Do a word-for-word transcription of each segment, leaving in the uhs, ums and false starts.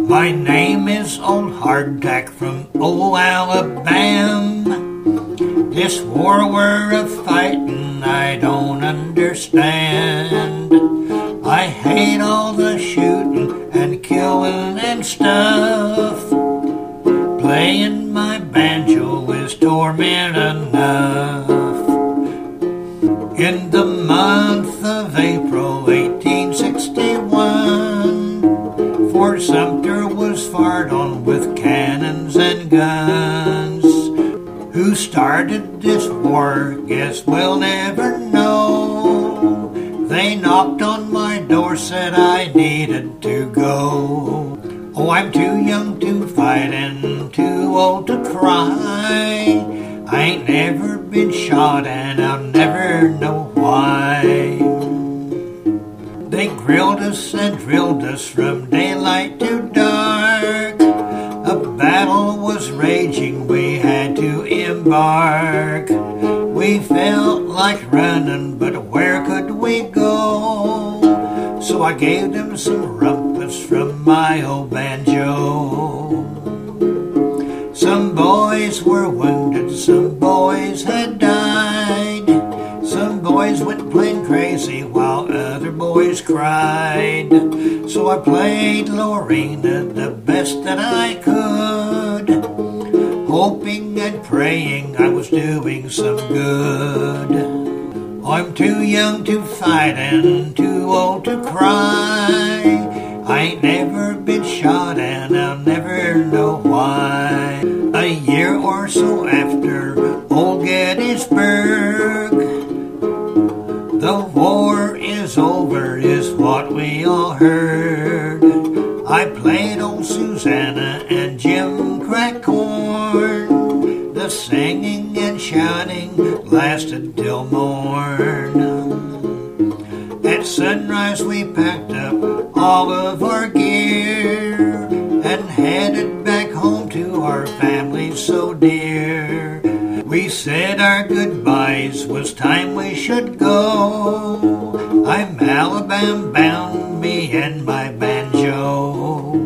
My name is Old Hardtack from old Alabama. This war we're a-fightin' I don't understand. I hate all the shootin' and killin' and stuff. Playing my banjo is torment enough. In the month of April eighteen sixty-one, Fort Sumter was fired on with cannons and guns. Who started this war, guess we'll never know. They knocked on my door, said I needed to go. Oh, I'm too young to fight and too old to cry. I ain't never been shot and I'll never know why. They grilled us and drilled us from daylight to dark. A battle was raging, we had to embark. We felt like running, but where could we go? So I gave them some rumpus from my old banjo. Some boys were wounded, some boys had died. Some boys went plain crazy while other boys cried. So I played Lorena the best that I could, hoping and praying I was doing some good. I'm too young to fight and too old to cry. I ain't never been shot and I'll never know why. A year or so after old Gettysburg, the war is over is what we all heard. I played old Susanna and Jim cracked corn. The singing and shouting lasted till morn. At sunrise we packed up all of our gear and headed back home to our families so dear. We said our goodbyes, was time we should go. I'm Alabama bound, me and my banjo.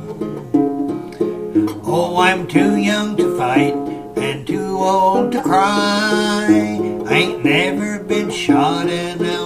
Oh, I'm too young to fight and too old to cry. I ain't never been shot and I'll